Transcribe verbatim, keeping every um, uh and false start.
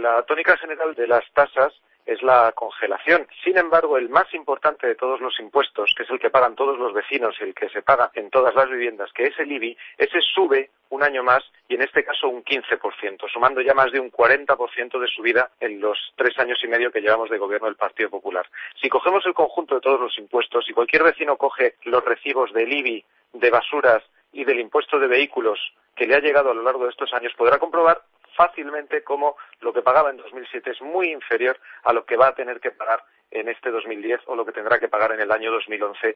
La tónica general de las tasas es la congelación. Sin embargo, el más importante de todos los impuestos, que es el que pagan todos los vecinos y el que se paga en todas las viviendas, que es el I B I, ese sube un año más y en este caso un quince por ciento, sumando ya más de un cuarenta por ciento de subida en los tres años y medio que llevamos de gobierno del Partido Popular. Si cogemos el conjunto de todos los impuestos, si cualquier vecino coge los recibos del I B I, de basuras y del impuesto de vehículos que le ha llegado a lo largo de estos años, podrá comprobar fácilmente cómo lo que pagaba en dos mil siete es muy inferior a lo que va a tener que pagar en este dos mil diez o lo que tendrá que pagar en el año dos mil once.